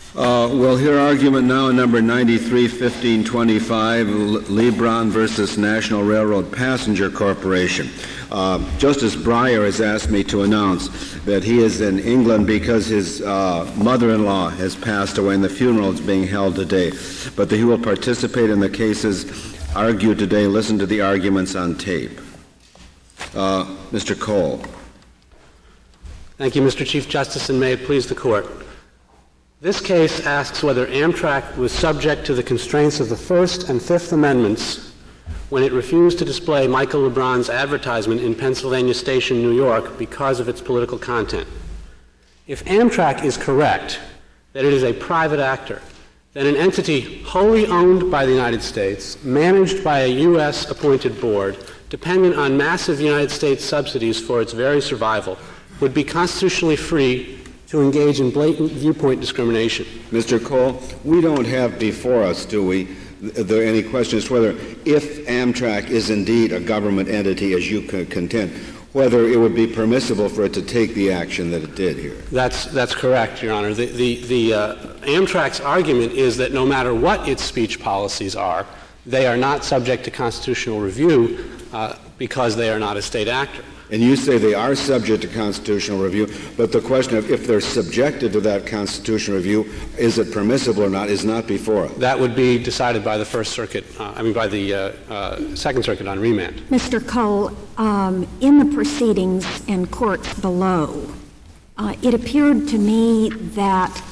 We'll hear argument now in number 93-1525, Lebron versus National Railroad Passenger Corporation. Justice Breyer has asked me to announce that he is in England because his mother-in-law has passed away and the funeral is being held today. But that he will participate in the cases argued today. Listen to the arguments on tape. Mr. Cole. Thank you, Mr. Chief Justice, and may it please the Court. This case asks whether Amtrak was subject to the constraints of the First and Fifth Amendments when it refused to display Michael LeBron's advertisement in Pennsylvania Station, New York, because of its political content. If Amtrak is correct that it is a private actor, then an entity wholly owned by the United States, managed by a U.S. appointed board, dependent on massive United States subsidies for its very survival, would be constitutionally free to engage in blatant viewpoint discrimination. Mr. Cole, we don't have before us, do we, there any questions whether if Amtrak is indeed a government entity, as you contend, whether it would be permissible for it to take the action that it did here? That's correct, Your Honor. The Amtrak's argument is that no matter what its speech policies are, they are not subject to constitutional review because they are not a state actor. And you say they are subject to constitutional review, but the question of if they're subjected to that constitutional review, is it permissible or not, is not before us. That would be decided by the First Circuit, by the Second Circuit on remand. Mr. Cole, in the proceedings in courts below, it appeared to me that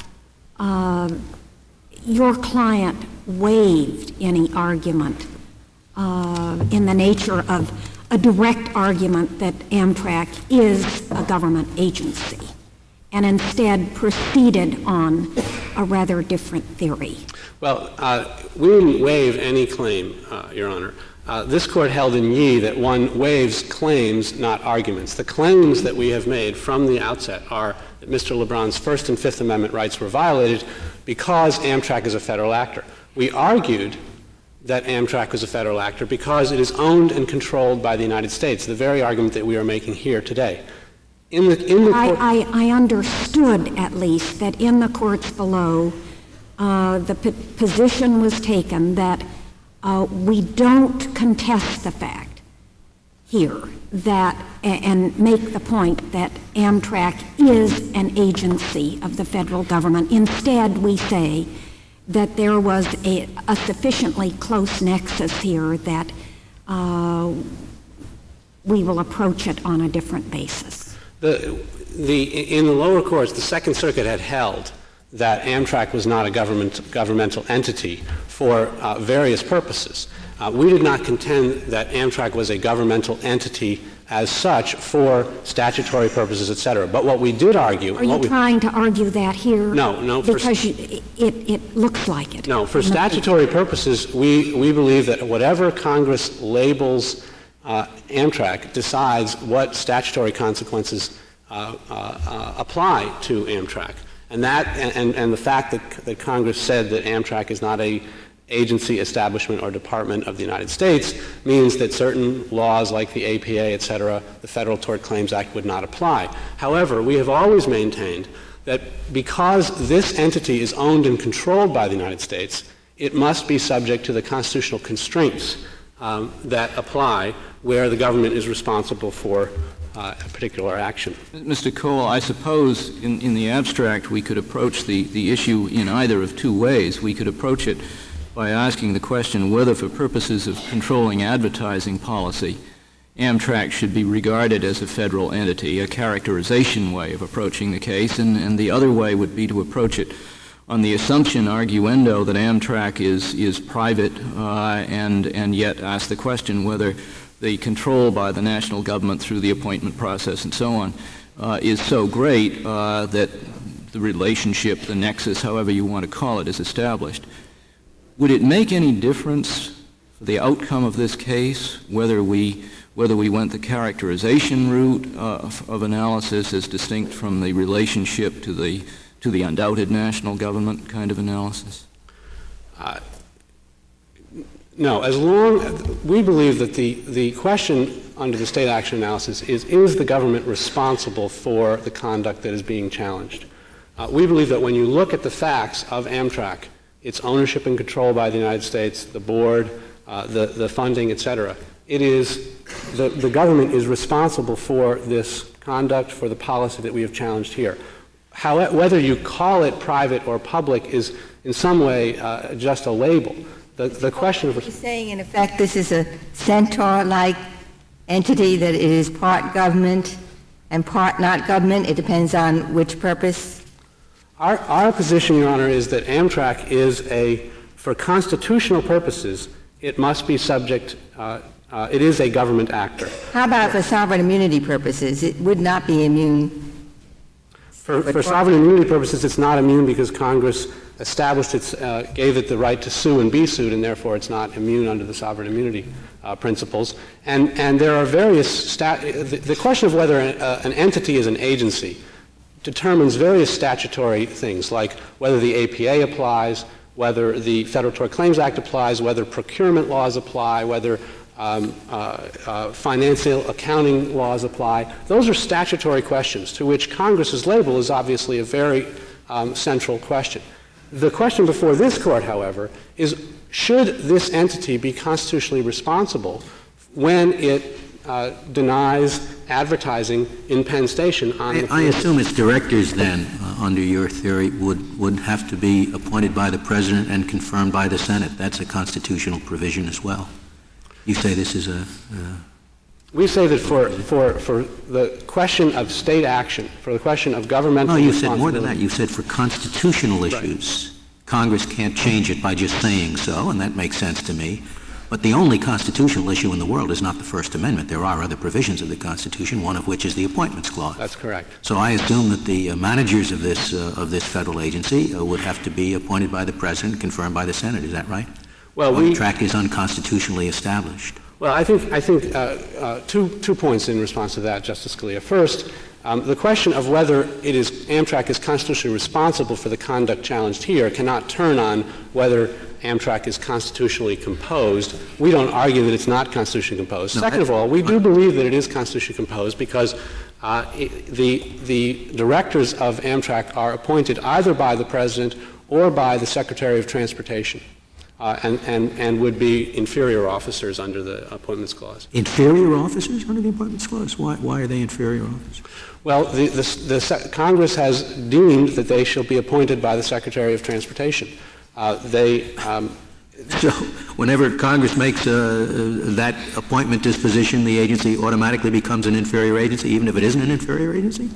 your client waived any argument in the nature of a direct argument that Amtrak is a government agency, and instead proceeded on a rather different theory. Well, we didn't waive any claim, Your Honor. This Court held in Yee that one waives claims, not arguments. The claims that we have made from the outset are that Mr. LeBron's First and Fifth Amendment rights were violated because Amtrak is a federal actor. We argued that Amtrak was a federal actor because it is owned and controlled by the United States, the very argument that we are making here today. I understood, at least, that in the courts below, the position was taken that we don't contest the fact here that and make the point that Amtrak is an agency of the federal government. Instead, we say that there was a sufficiently close nexus here that we will approach it on a different basis. In the lower courts, the Second Circuit had held that Amtrak was not a governmental entity for various purposes. We did not contend that Amtrak was a governmental entity as such for statutory purposes, et cetera. But what we did argue— Are you trying to argue that here? No. Because it looks like it. No, for statutory purposes, we believe that whatever Congress labels Amtrak decides what statutory consequences apply to Amtrak. And the fact that Congress said that Amtrak is not a agency, establishment, or department of the United States means that certain laws like the APA, et cetera, the Federal Tort Claims Act, would not apply. However, we have always maintained that because this entity is owned and controlled by the United States, it must be subject to the constitutional constraints that apply where the government is responsible for a particular action. Mr. Cole, I suppose in the abstract we could approach the issue in either of two ways. We could approach it by asking the question whether, for purposes of controlling advertising policy, Amtrak should be regarded as a federal entity, a characterization way of approaching the case, and the other way would be to approach it on the assumption, arguendo, that Amtrak is private, and yet ask the question whether the control by the national government through the appointment process and so on is so great that the relationship, the nexus, however you want to call it, is established. Would it make any difference for the outcome of this case whether we went the characterization route of analysis as distinct from the relationship to the undoubted national government kind of analysis? No. We believe that the question under the state action analysis is the government responsible for the conduct that is being challenged? We believe that when you look at the facts of Amtrak, its ownership and control by the United States, the board, the funding, et cetera, it is the government is responsible for this conduct, for the policy that we have challenged here. Whether you call it private or public is in some way just a label. The question of... You're saying, in effect, this is a centaur-like entity, that it is part government and part not government? It depends on which purpose? Our position, Your Honor, is that Amtrak is for constitutional purposes, it must be subject, it is a government actor. How about for sovereign immunity purposes? It would not be immune. For sovereign immunity purposes, it's not immune because Congress established gave it the right to sue and be sued, and therefore it's not immune under the sovereign immunity principles. And there are various the question of whether an entity is an agency determines various statutory things, like whether the APA applies, whether the Federal Tort Claims Act applies, whether procurement laws apply, whether financial accounting laws apply. Those are statutory questions to which Congress's label is obviously a very central question. The question before this Court, however, is should this entity be constitutionally responsible when it denies advertising in Penn Station on the... I assume its directors then, under your theory, would have to be appointed by the President and confirmed by the Senate. That's a constitutional provision as well. You say this is We say that for the question of state action, for the question of governmental responsibility... No, you said more than that. You said for constitutional issues, right, Congress can't change it by just saying so, and that makes sense to me. But the only constitutional issue in the world is not the First Amendment. There are other provisions of the Constitution, one of which is the Appointments Clause. That's correct. So I assume that the managers of this federal agency would have to be appointed by the President, confirmed by the Senate. Is that right? Well, Amtrak is unconstitutionally established. Well, I think two points in response to that, Justice Scalia. First, the question of whether Amtrak is constitutionally responsible for the conduct challenged here cannot turn on whether Amtrak is constitutionally composed. We don't argue that it's not constitutionally composed. No, second of all, we do believe that it is constitutionally composed because the directors of Amtrak are appointed either by the President or by the Secretary of Transportation. And would be inferior officers under the Appointments Clause. Inferior officers under the Appointments Clause? Why are they inferior officers? Well, Congress has deemed that they shall be appointed by the Secretary of Transportation. So whenever Congress makes that appointment disposition, the agency automatically becomes an inferior agency, even if it isn't an inferior agency?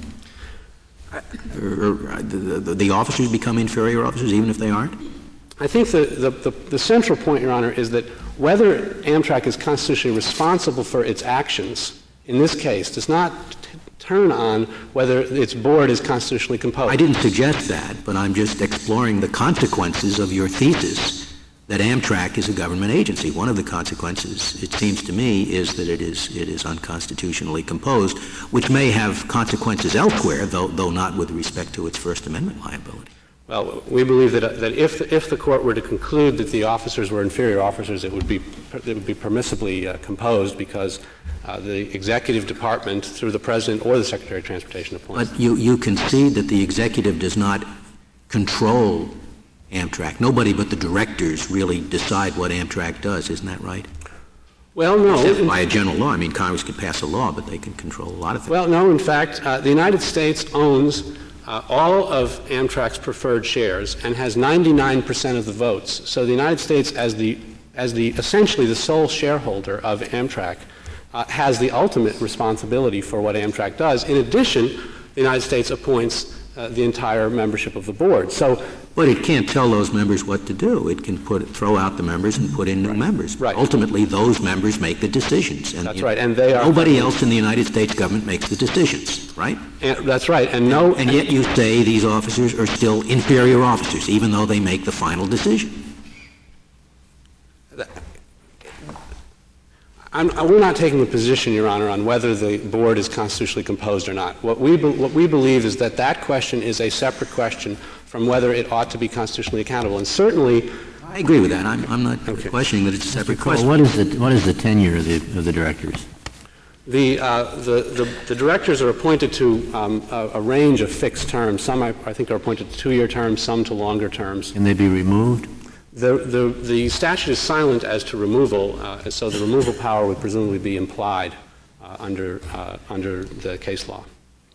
The officers become inferior officers, even if they aren't? I think the central point, Your Honor, is that whether Amtrak is constitutionally responsible for its actions in this case does not turn on whether its board is constitutionally composed. I didn't suggest that, but I'm just exploring the consequences of your thesis that Amtrak is a government agency. One of the consequences, it seems to me, is that it is unconstitutionally composed, which may have consequences elsewhere, though not with respect to its First Amendment liability. Well, we believe that if the Court were to conclude that the officers were inferior officers, it would be permissibly composed because the executive department, through the President or the Secretary of Transportation, appoints. But you concede that the executive does not control Amtrak. Nobody but the directors really decide what Amtrak does. Isn't that right? Well, no. Except by a general law. I mean, Congress could pass a law, but they can control a lot of things. Well, no. In fact, the United States owns all of Amtrak's preferred shares and has 99% of the votes. So the United States, as the essentially the sole shareholder of Amtrak, has the ultimate responsibility for what Amtrak does. In addition, the United States appoints the entire membership of the board. But it can't tell those members what to do. It can throw out the members and put in new members. Right. Ultimately, those members make the decisions. And that's right. And they are nobody else in the United States government makes the decisions, right? That's right. And yet you say these officers are still inferior officers, even though they make the final decision. We're not taking a position, Your Honor, on whether the board is constitutionally composed or not. What we believe is that question is a separate question from whether it ought to be constitutionally accountable. And certainly, I agree with that. I'm not questioning that it's a separate question. What is the tenure of the directors? The directors are appointed to a range of fixed terms. Some, I think, are appointed to 2-year terms, some to longer terms. Can they be removed? The statute is silent as to removal, so the removal power would presumably be implied under the case law.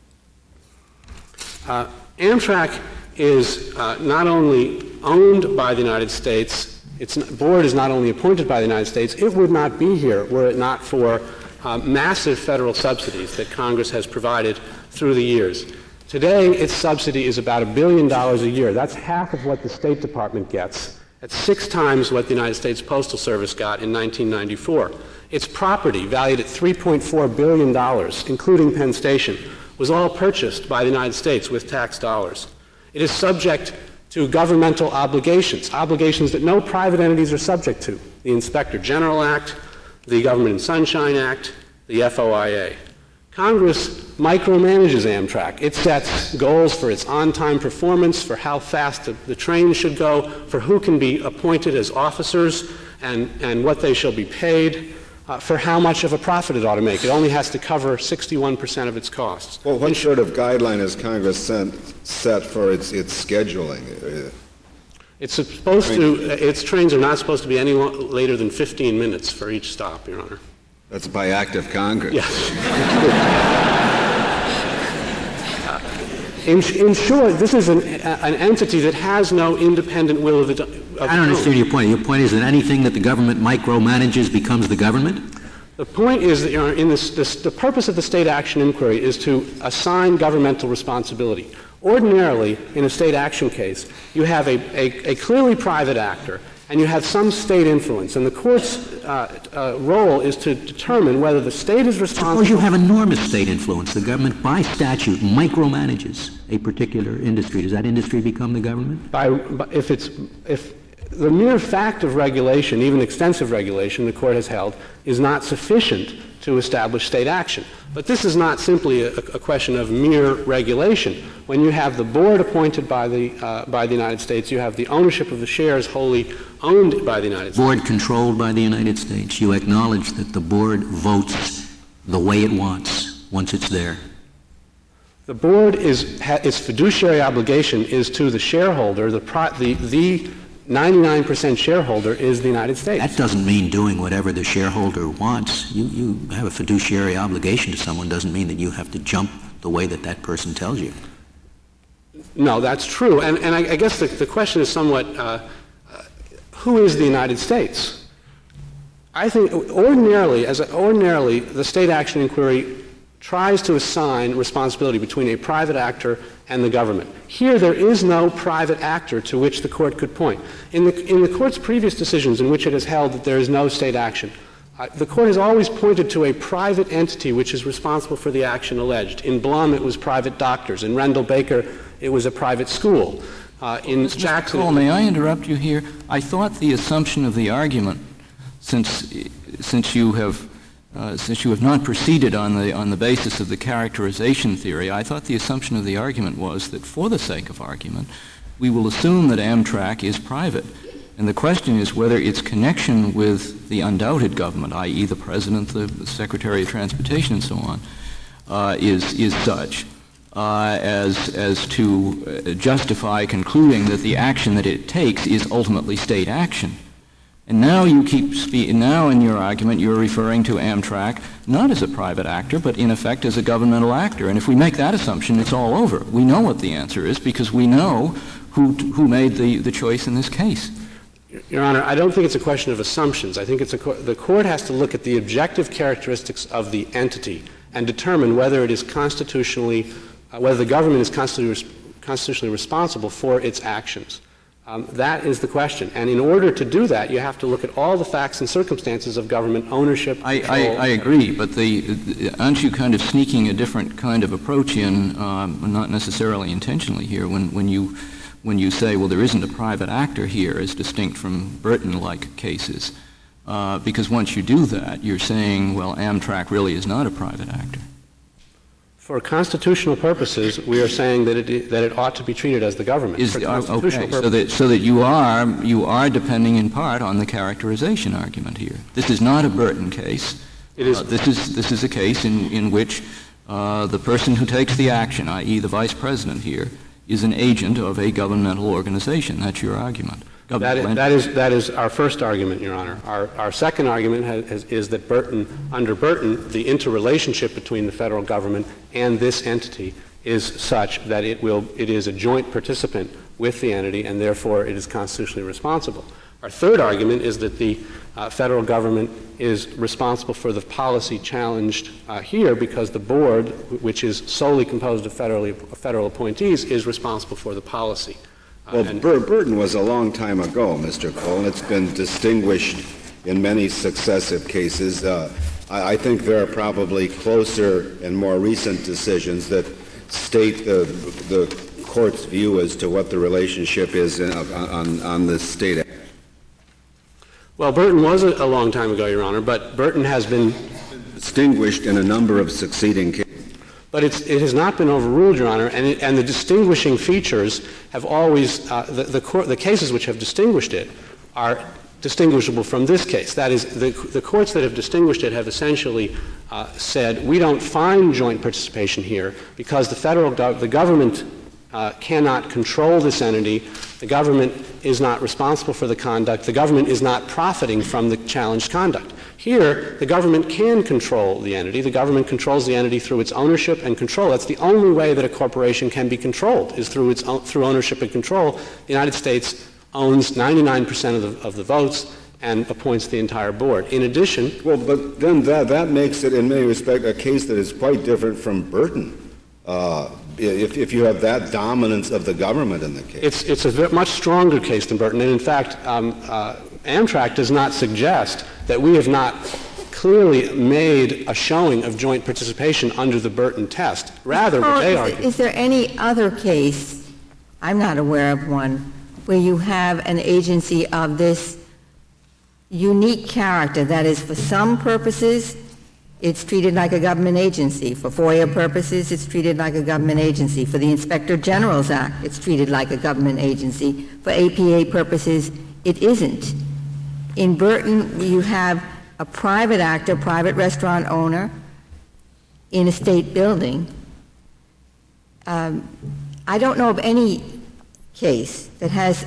Amtrak is not only owned by the United States, its board is not only appointed by the United States, it would not be here were it not for massive federal subsidies that Congress has provided through the years. Today, its subsidy is about $1 billion a year. That's half of what the State Department gets. That's 6 times what the United States Postal Service got in 1994. Its property, valued at $3.4 billion, including Penn Station, was all purchased by the United States with tax dollars. It is subject to governmental obligations that no private entities are subject to: the Inspector General Act, the Government and Sunshine Act, the FOIA. Congress micromanages Amtrak. It sets goals for its on-time performance, for how fast the train should go, for who can be appointed as officers and what they shall be paid, for how much of a profit it ought to make. It only has to cover 61% of its costs. Well, what sort of guideline has Congress set for its scheduling? Its trains are not supposed to be any later than 15 minutes for each stop, Your Honor. That's by act of Congress. Yes. In short, this is an entity that has no independent will of its own. I don't understand your point. Your point is that anything that the government micromanages becomes the government? The point is that, Your Honor, the purpose of the state action inquiry is to assign governmental responsibility. Ordinarily, in a state action case, you have a clearly private actor, and you have some state influence, and the court's role is to determine whether the state is responsible. Suppose you have enormous state influence. The government, by statute, micromanages a particular industry. Does that industry become the government? If the mere fact of regulation, even extensive regulation, the court has held, is not sufficient to establish state action. But this is not simply a question of mere regulation. When you have the board appointed by the United States, you have the ownership of the shares wholly owned by the United States. Board controlled by the United States. You acknowledge that the board votes the way it wants once it's there. The board its fiduciary obligation is to the shareholder. The 99% shareholder is the United States. That doesn't mean doing whatever the shareholder wants. You have a fiduciary obligation to someone doesn't mean that you have to jump the way that person tells you. No, that's true. And I guess the question is somewhat, who is the United States? I think ordinarily, the state action inquiry tries to assign responsibility between a private actor and the government. Here, there is no private actor to which the court could point. In the court's previous decisions in which it has held that there is no state action, the court has always pointed to a private entity which is responsible for the action alleged. In Blum, it was private doctors. In Rendell Baker, it was a private school. In Jackson... Mr. Cole, may I interrupt you here? I thought the assumption of the argument, since you have not proceeded on the basis of the characterization theory, I thought the assumption of the argument was that for the sake of argument, we will assume that Amtrak is private. And the question is whether its connection with the undoubted government, i.e. the President, the Secretary of Transportation, and so on, is such as to justify concluding that the action that it takes is ultimately state action. And now now in your argument you're referring to Amtrak not as a private actor, but in effect as a governmental actor. And if we make that assumption, it's all over. We know what the answer is because we know who made the choice in this case. Your Honor, I don't think it's a question of assumptions. I think the court has to look at the objective characteristics of the entity and determine whether it is whether the government is constitutionally responsible for its actions. That is the question. And in order to do that, you have to look at all the facts and circumstances of government ownership. I agree, but aren't you kind of sneaking a different kind of approach in, not necessarily intentionally here, when you say, well, there isn't a private actor here as distinct from Burton-like cases? Because once you do that, you're saying, well, Amtrak really is not a private actor. For constitutional purposes, we are saying that it ought to be treated as the government. Okay, so that you are depending in part on the characterization argument here. This is not a Burton case. It is. This is a case in which the person who takes the action, i.e. the vice president here, is an agent of a governmental organization. That's your argument. That is our first argument, Your Honor. Our second argument is that under Burton, the interrelationship between the federal government and this entity is such that it is a joint participant with the entity, and therefore it is constitutionally responsible. Our third argument is that the federal government is responsible for the policy challenged here because the board, which is solely composed of federal appointees, is responsible for the policy. Well, Burton was a long time ago, Mr. Cole, and it's been distinguished in many successive cases. I think there are probably closer and more recent decisions that state the court's view as to what the relationship is on the state. Well, Burton was a long time ago, Your Honor, but Burton has been distinguished in a number of succeeding cases. But it has not been overruled, Your Honor, and the distinguishing features have always the cases which have distinguished it are distinguishable from this case. That is, the courts that have distinguished it have essentially said we don't find joint participation here because the government cannot control this entity. The government is not responsible for the conduct. The government is not profiting from the challenged conduct. Here, the government can control the entity. The government controls the entity through its ownership and control. That's the only way that a corporation can be controlled is through ownership and control. The United States owns 99% of the votes and appoints the entire board. In addition... Well, but then that makes it, in many respects, a case that is quite different from Burton. If you have that dominance of the government in the case. It's a much stronger case than Burton. And in fact, Amtrak does not suggest that we have not clearly made a showing of joint participation under the Burton test. Rather, what they argue... Is there any other case, I'm not aware of one, where you have an agency of this unique character, that is, for some purposes, it's treated like a government agency. For FOIA purposes, it's treated like a government agency. For the Inspector General's Act, it's treated like a government agency. For APA purposes, it isn't. In Burton, you have a private actor, private restaurant owner, in a state building. I don't know of any case that has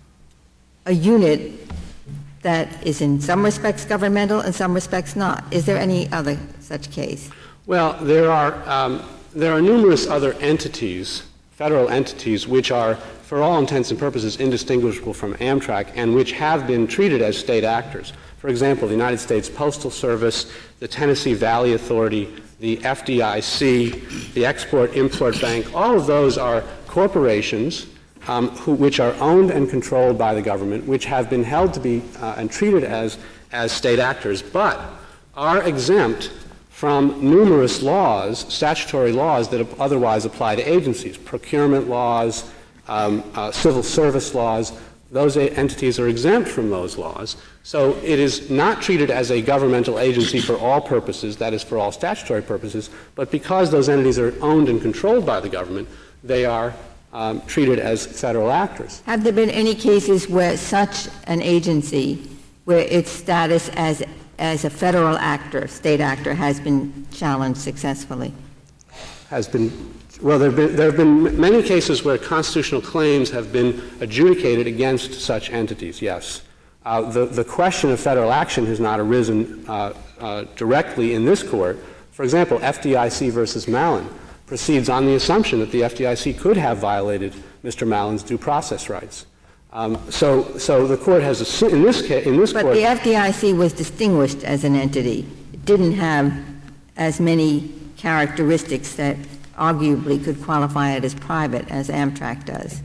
a unit that is in some respects governmental and some respects not. Is there any other such case? Well, there are numerous other entities, federal entities, which are, for all intents and purposes, indistinguishable from Amtrak and which have been treated as state actors. For example, the United States Postal Service, the Tennessee Valley Authority, the FDIC, the Export-Import Bank, all of those are corporations which are owned and controlled by the government, which have been held to be and treated as state actors, but are exempt from numerous laws, statutory laws that otherwise apply to agencies, procurement laws, civil service laws. Those entities are exempt from those laws. So it is not treated as a governmental agency for all purposes, that is, for all statutory purposes, but because those entities are owned and controlled by the government, they are treated as federal actors. Have there been any cases where such an agency, where its status as a federal actor, state actor, has been challenged successfully? Well, there have been many cases where constitutional claims have been adjudicated against such entities, yes. The question of federal action has not arisen directly in this court. For example, FDIC versus Mallon proceeds on the assumption that the FDIC could have violated Mr. Mallon's due process rights. So the court has in this court. But the FDIC was distinguished as an entity. It didn't have as many characteristics that arguably could qualify it as private as Amtrak does.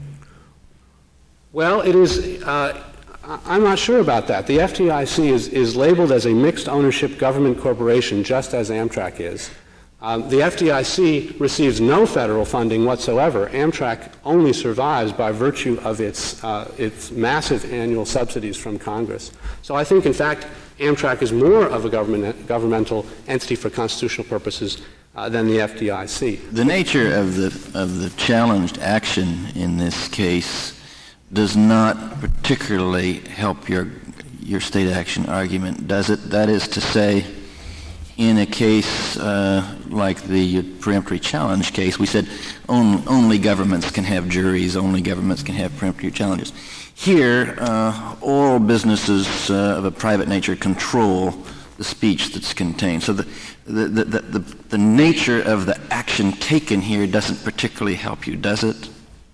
Well, it is. I'm not sure about that. The FDIC is labeled as a mixed ownership government corporation, just as Amtrak is. The FDIC receives no federal funding whatsoever. Amtrak only survives by virtue of its massive annual subsidies from Congress. So I think, in fact, Amtrak is more of a governmental entity for constitutional purposes than the FDIC. The nature of the challenged action in this case does not particularly help your state action argument, does it? That is to say, in a case like the peremptory challenge case, we said only governments can have juries, only governments can have peremptory challenges. Here, all businesses of a private nature control the speech that's contained. So the nature of the action taken here doesn't particularly help you, does it?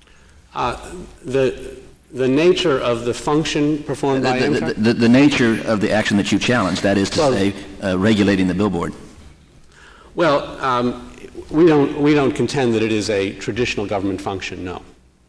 The nature of the function performed by Amtrak? The nature of the action that you challenged, that is to say, regulating the billboard. Well, we don't contend that it is a traditional government function, no.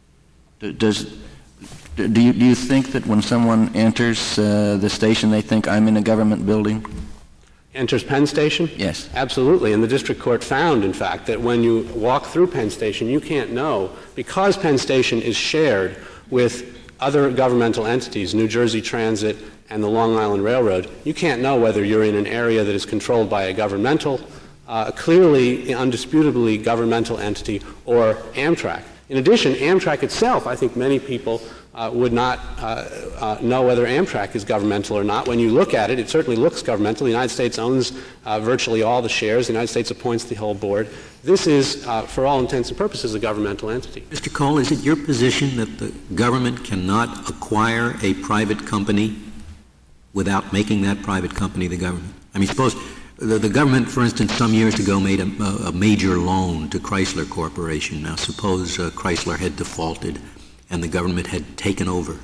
Do you think that when someone enters the station, they think, I'm in a government building? Enters Penn Station? Yes. Absolutely. And the district court found, in fact, that when you walk through Penn Station, you can't know, because Penn Station is shared with other governmental entities, New Jersey Transit and the Long Island Railroad, you can't know whether you're in an area that is controlled by a governmental, clearly, undisputably governmental entity or Amtrak. In addition, Amtrak itself, I think many people would not know whether Amtrak is governmental or not. When you look at it, it certainly looks governmental. The United States owns virtually all the shares. The United States appoints the whole board. This is, for all intents and purposes, a governmental entity. Mr. Cole, is it your position that the government cannot acquire a private company without making that private company the government? I mean, suppose the government, for instance, some years ago made a major loan to Chrysler Corporation. Now, suppose Chrysler had defaulted and the government had taken over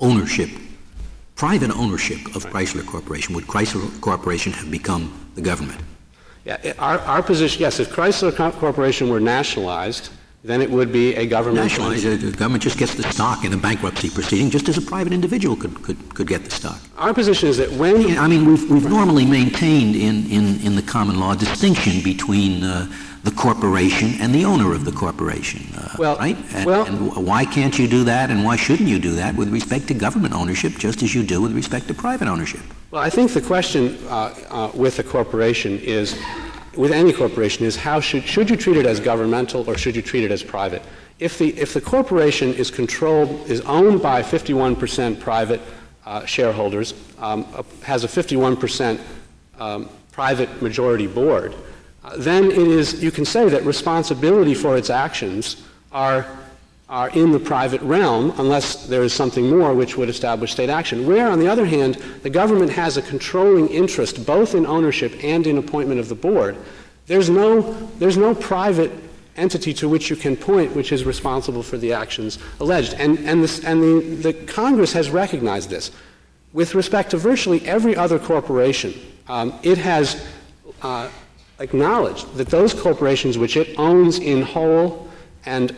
private ownership of Chrysler Corporation. Would Chrysler Corporation have become the government? Yeah, our position, yes, if Chrysler Corporation were nationalized, then it would be a governmental entity. The government just gets the stock in a bankruptcy proceeding, just as a private individual could get the stock. Our position is that when... I mean, we've normally maintained in the common law distinction between the corporation and the owner of the corporation, right? And why can't you do that, and why shouldn't you do that with respect to government ownership, just as you do with respect to private ownership? Well, I think the question with a corporation is, with any corporation, is how should you treat it as governmental or should you treat it as private? If the corporation is owned by 51% private shareholders, has a 51% private majority board, then you can say that responsibility for its actions are in the private realm unless there is something more which would establish state action. Where, on the other hand, the government has a controlling interest both in ownership and in appointment of the board, there's no private entity to which you can point which is responsible for the actions alleged. And the Congress has recognized this. With respect to virtually every other corporation, it has acknowledged that those corporations which it owns in whole and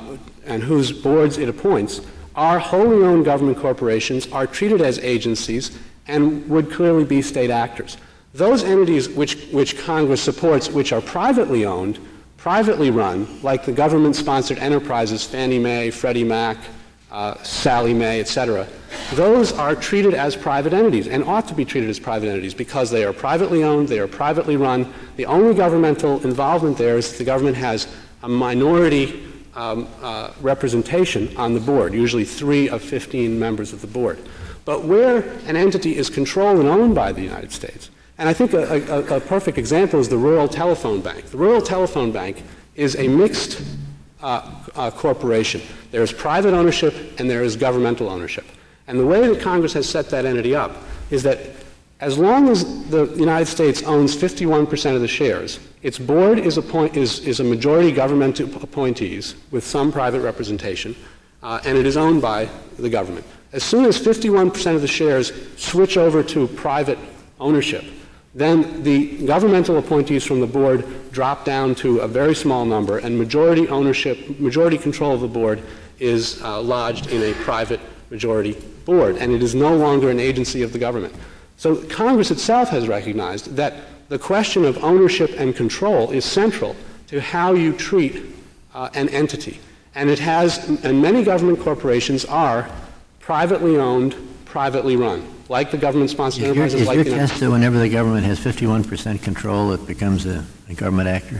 whose boards it appoints are wholly owned government corporations, are treated as agencies, and would clearly be state actors. Those entities which Congress supports, which are privately owned, privately run, like the government-sponsored enterprises, Fannie Mae, Freddie Mac, Sallie Mae, etc., those are treated as private entities and ought to be treated as private entities because they are privately owned, they are privately run. The only governmental involvement there is the government has a minority representation on the board, usually 3 of 15 members of the board. But where an entity is controlled and owned by the United States, and I think a perfect example is the Rural Telephone Bank. The Rural Telephone Bank is a mixed corporation. There is private ownership and there is governmental ownership. And the way that Congress has set that entity up is that as long as the United States owns 51% of the shares, its board is a majority government appointees with some private representation, and it is owned by the government. As soon as 51% of the shares switch over to private ownership, then the governmental appointees from the board drop down to a very small number, and majority control of the board is lodged in a private majority board, and it is no longer an agency of the government. So Congress itself has recognized that the question of ownership and control is central to how you treat an entity. And it has, and many government corporations are privately owned, privately run, like the government-sponsored enterprises. Is your test that whenever the government has 51% control, it becomes a government actor?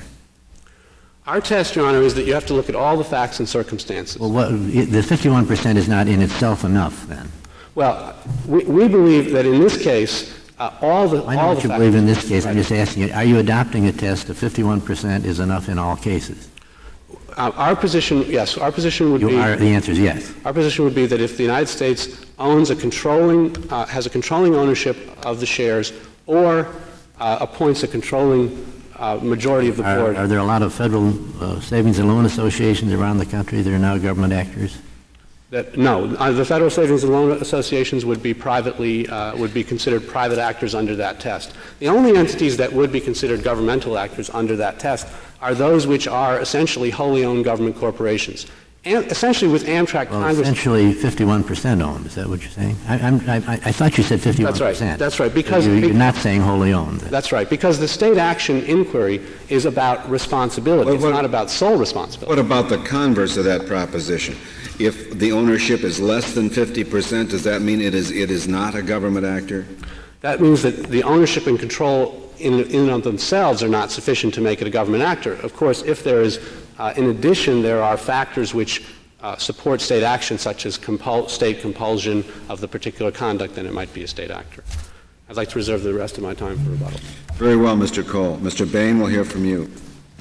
Our test, Your Honor, is that you have to look at all the facts and circumstances. Well, the 51% is not in itself enough, then? Well, we believe that in this case, all the I know what you factors. believe in this case. I'm just asking you, are you adopting a test of 51% is enough in all cases? Our position, yes, our position would be... The answer is yes. Our position would be that if the United States owns has a controlling ownership of the shares or appoints a controlling majority of the board... Are there a lot of federal savings and loan associations around the country that are now government actors? No. The Federal Savings and Loan Associations would be considered private actors under that test. The only entities that would be considered governmental actors under that test are those which are essentially wholly owned government corporations. And essentially with Amtrak, Congress... essentially 51% owned. Is that what you're saying? I thought you said 51%. That's right. That's right. Because you're not saying wholly owned. That's right. Because the state action inquiry is about responsibility. It's not about sole responsibility. What about the converse of that proposition? If the ownership is less than 50%, does that mean it is not a government actor? That means that the ownership and control in and of themselves are not sufficient to make it a government actor. Of course, if there is, in addition, there are factors which support state action, such as state compulsion of the particular conduct, then it might be a state actor. I'd like to reserve the rest of my time for rebuttal. Very well, Mr. Cole. Mr. Bain, we'll hear from you.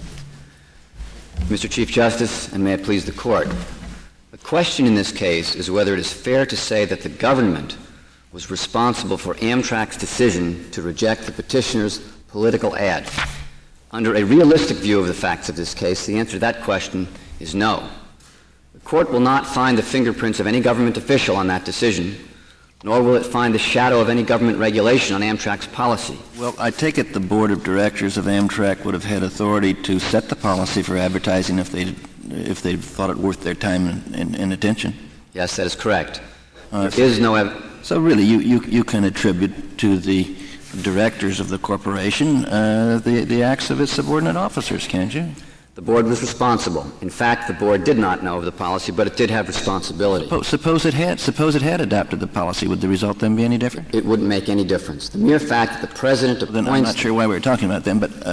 Mr. Chief Justice, and may it please the Court, the question in this case is whether it is fair to say that the government was responsible for Amtrak's decision to reject the petitioner's political ad. Under a realistic view of the facts of this case, the answer to that question is no. The Court will not find the fingerprints of any government official on that decision, nor will it find the shadow of any government regulation on Amtrak's policy. Well, I take it the board of directors of Amtrak would have had authority to set the policy for advertising if they thought it worth their time and attention. Yes, that is correct. There is no evidence. So really, you can attribute to the directors of the corporation the acts of its subordinate officers, can't you? The board was responsible. In fact, the board did not know of the policy, but it did have responsibility. Suppose it had adopted the policy. Would the result then be any different? It wouldn't make any difference. The mere fact that the president appoints... Then I'm not sure why we were talking about them, but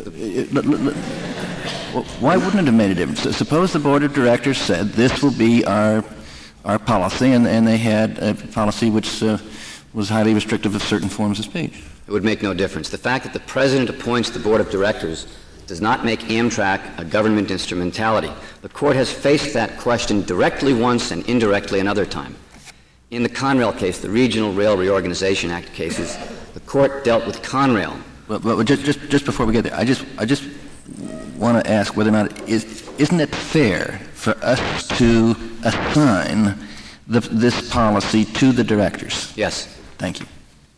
why wouldn't it have made a difference? Suppose the board of directors said this will be our policy, and they had a policy which was highly restrictive of certain forms of speech. It would make no difference. The fact that the president appoints the board of directors does not make Amtrak a government instrumentality. The Court has faced that question directly once and indirectly another time. In the Conrail case, the Regional Rail Reorganization Act cases, the Court dealt with Conrail. Well, just before we get there, I just want to ask whether or not isn't it fair for us to assign this policy to the directors? Yes. Thank you.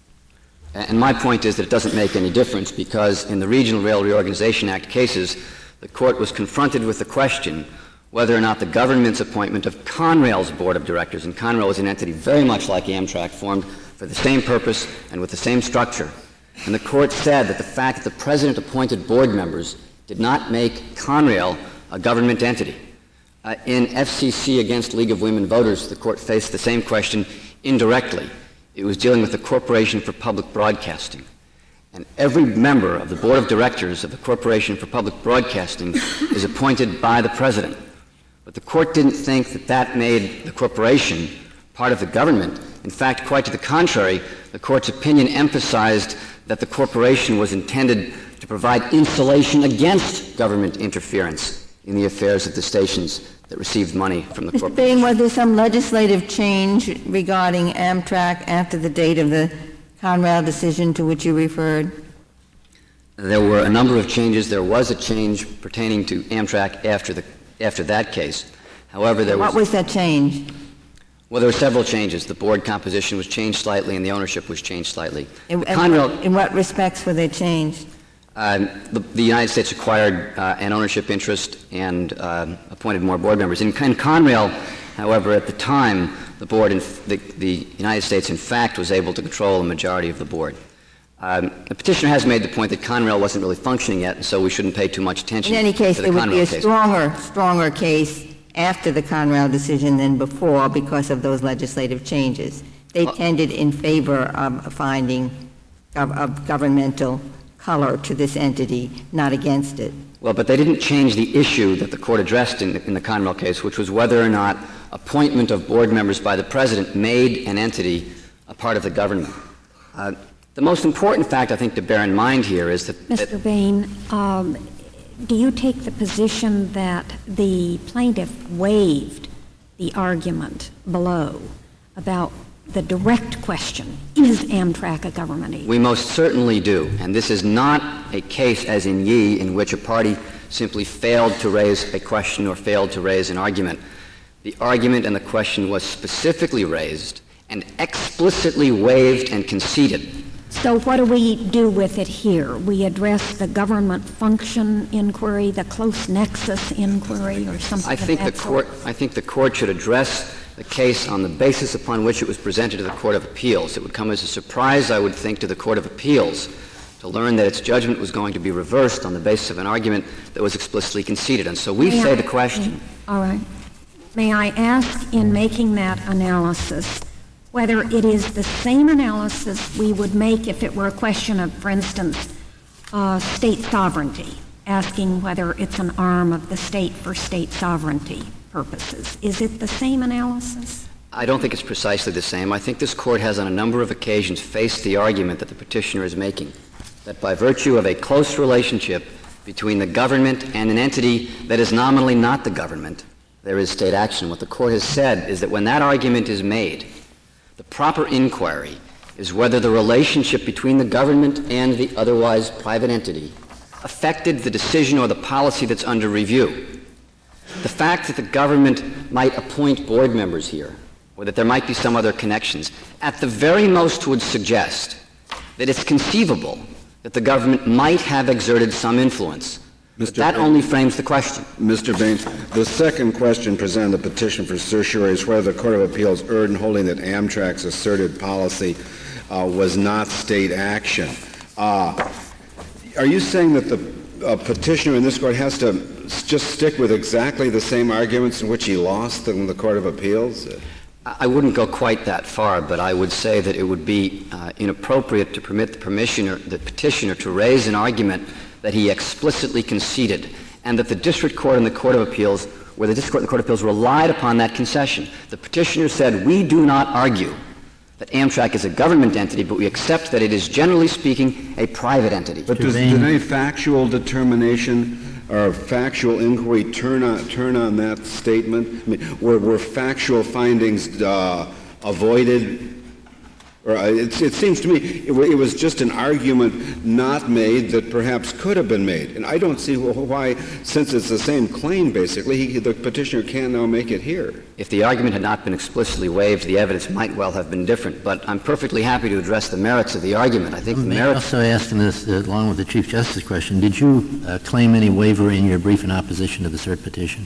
And my point is that it doesn't make any difference because in the Regional Rail Reorganization Act cases, the Court was confronted with the question whether or not the government's appointment of Conrail's board of directors, and Conrail is an entity very much like Amtrak, formed for the same purpose and with the same structure. And the Court said that the fact that the president appointed board members did not make Conrail a government entity. In FCC against League of Women Voters, the Court faced the same question indirectly. It was dealing with the Corporation for Public Broadcasting. And every member of the board of directors of the Corporation for Public Broadcasting is appointed by the president. But the Court didn't think that that made the corporation part of the government. In fact, quite to the contrary, the Court's opinion emphasized that the corporation was intended to provide insulation against government interference in the affairs of the stations that received money from the corporation. Mr. Bain, was there some legislative change regarding Amtrak after the date of the Conrail decision to which you referred? There were a number of changes. There was a change pertaining to Amtrak after that case. However, What was that change? Well, there were several changes. The board composition was changed slightly and the ownership was changed slightly. In what respects were they changed? The United States acquired an ownership interest and appointed more board members. In Conrail, however, at the time, the United States, in fact, was able to control a majority of the board. The petitioner has made the point that Conrail wasn't really functioning yet, and so we shouldn't pay too much attention to the Conrail case. In any case, it would be a stronger case after the Conrail decision than before because of those legislative changes. They tended in favor of a finding of governmental color to this entity, not against it. Well, but they didn't change the issue that the Court addressed in the Conrail case, which was whether or not appointment of board members by the president made an entity a part of the government. The most important fact, I think, to bear in mind here is that... Mr. Bain, do you take the position that the plaintiff waived the argument below about the direct question, is Amtrak a government agency? We most certainly do. And this is not a case, as in Yee, in which a party simply failed to raise a question or failed to raise an argument. The argument and the question was specifically raised and explicitly waived and conceded. So what do we do with it here? We address the government function inquiry, the close nexus inquiry, or something I think of that sort? I think the court should address the case on the basis upon which it was presented to the Court of Appeals. It would come as a surprise, I would think, to the Court of Appeals to learn that its judgment was going to be reversed on the basis of an argument that was explicitly conceded. And so we say the question. All right. May I ask, in making that analysis, whether it is the same analysis we would make if it were a question of, for instance, state sovereignty, asking whether it's an arm of the state for state sovereignty purposes. Is it the same analysis? I don't think it's precisely the same. I think this Court has on a number of occasions faced the argument that the petitioner is making, that by virtue of a close relationship between the government and an entity that is nominally not the government, there is state action. What the Court has said is that when that argument is made, the proper inquiry is whether the relationship between the government and the otherwise private entity affected the decision or the policy that's under review. The fact that the government might appoint board members here, or that there might be some other connections, at the very most would suggest that it's conceivable that the government might have exerted some influence. But that only frames the question. Mr. Baines, the second question presented in the petition for certiorari is whether the Court of Appeals erred in holding that Amtrak's asserted policy was not state action. Are you saying that the petitioner in this Court has to just stick with exactly the same arguments in which he lost in the Court of Appeals? I wouldn't go quite that far, but I would say that it would be inappropriate to permit the petitioner to raise an argument that he explicitly conceded, and that the District Court and the Court of Appeals, where the District Court and the Court of Appeals relied upon that concession. The petitioner said, we do not argue that Amtrak is a government entity, but we accept that it is, generally speaking, a private entity. But did any factual determination or factual inquiry turn on that statement? I mean, were factual findings avoided? Or it seems to me it was just an argument not made that perhaps could have been made. And I don't see why, since it's the same claim, basically, the petitioner can now make it here. If the argument had not been explicitly waived, the evidence might well have been different. But I'm perfectly happy to address the merits of the argument. I think the merits... Also asking this, along with the Chief Justice question, did you claim any waiver in your brief in opposition to the cert petition?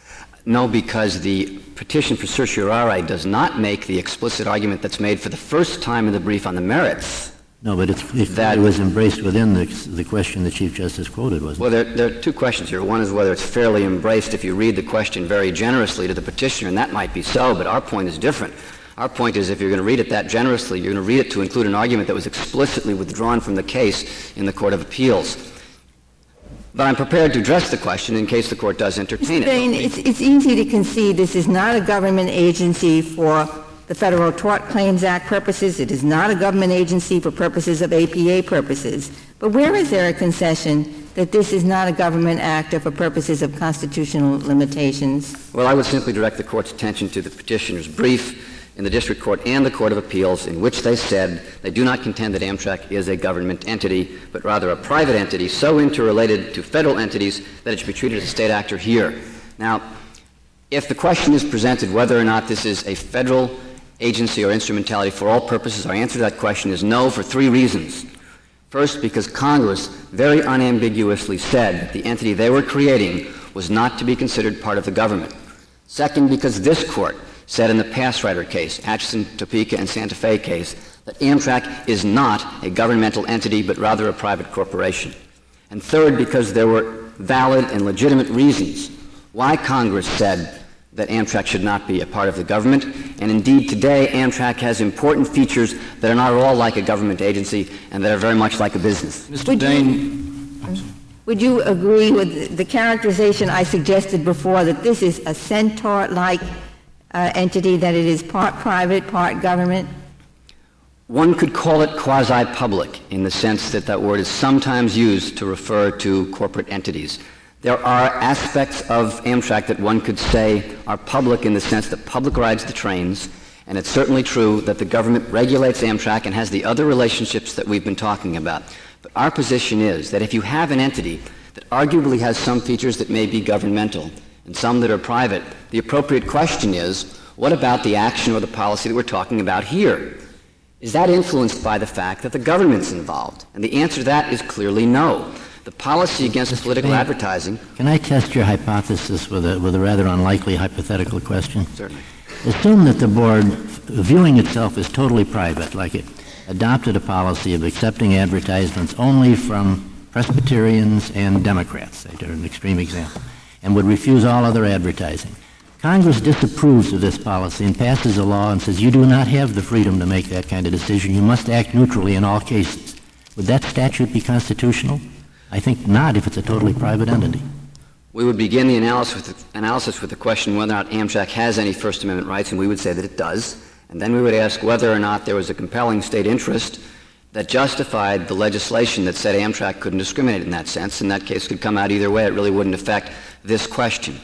No, because the petition for certiorari does not make the explicit argument that's made for the first time in the brief on the merits. No, but it was embraced within the question the Chief Justice quoted, wasn't it? Well, there are two questions here. One is whether it's fairly embraced if you read the question very generously to the petitioner, and that might be so, but our point is different. Our point is if you're going to read it that generously, you're going to read it to include an argument that was explicitly withdrawn from the case in the Court of Appeals. But I'm prepared to address the question in case the Court does entertain it. Mr. Bain, it's easy to concede this is not a government agency for the Federal Tort Claims Act purposes. It is not a government agency for purposes of APA purposes. But where is there a concession that this is not a government actor for purposes of constitutional limitations? Well, I would simply direct the Court's attention to the petitioner's brief in the District Court and the Court of Appeals, in which they said they do not contend that Amtrak is a government entity, but rather a private entity so interrelated to federal entities that it should be treated as a state actor here. Now, if the question is presented whether or not this is a federal agency or instrumentality for all purposes, our answer to that question is no, for three reasons. First, because Congress very unambiguously said that the entity they were creating was not to be considered part of the government. Second, because this Court said in the Passrider case, Atchison, Topeka, and Santa Fe case, that Amtrak is not a governmental entity, but rather a private corporation. And third, because there were valid and legitimate reasons why Congress said that Amtrak should not be a part of the government. And indeed, today, Amtrak has important features that are not at all like a government agency and that are very much like a business. Mr. Bain. Would you agree with the characterization I suggested before that this is a centaur-like entity, that it is part private, part government? one could call it quasi-public in the sense that that word is sometimes used to refer to corporate entities. There are aspects of Amtrak that one could say are public in the sense that public rides the trains, and it's certainly true that the government regulates Amtrak and has the other relationships that we've been talking about. But our position is that if you have an entity that arguably has some features that may be governmental and some that are private, the appropriate question is, what about the action or the policy that we're talking about here? Is that influenced by the fact that the government's involved? And the answer to that is clearly no. The policy against political advertising... Can I test your hypothesis with a rather unlikely hypothetical question? Certainly. Assume that the board, viewing itself as totally private, like it adopted a policy of accepting advertisements only from Presbyterians and Democrats, they're an extreme example, and would refuse all other advertising. Congress disapproves of this policy and passes a law and says you do not have the freedom to make that kind of decision. You must act neutrally in all cases. Would that statute be constitutional? I think not if it's a totally private entity. We would begin the analysis with the question whether or not Amtrak has any First Amendment rights, and we would say that it does. And then we would ask whether or not there was a compelling state interest that justified the legislation that said Amtrak couldn't discriminate in that sense. And that case could come out either way. It really wouldn't affect this question.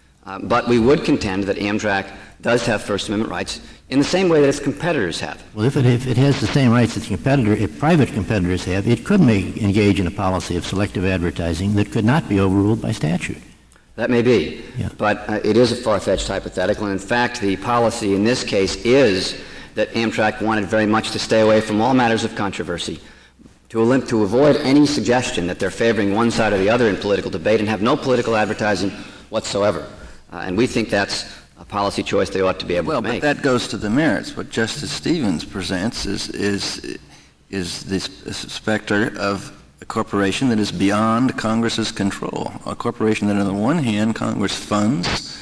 But we would contend that Amtrak does have First Amendment rights in the same way that its competitors have. Well, if it has the same rights that if private competitors have, it could engage in a policy of selective advertising that could not be overruled by statute. That may be, yeah. But it is a far-fetched hypothetical. And in fact, the policy in this case is that Amtrak wanted very much to stay away from all matters of controversy, to avoid any suggestion that they're favoring one side or the other in political debate and have no political advertising whatsoever. And we think that's a policy choice they ought to be able to make. Well, but that goes to the merits. What Justice Stevens presents is this specter of a corporation that is beyond Congress's control, a corporation that on the one hand Congress funds,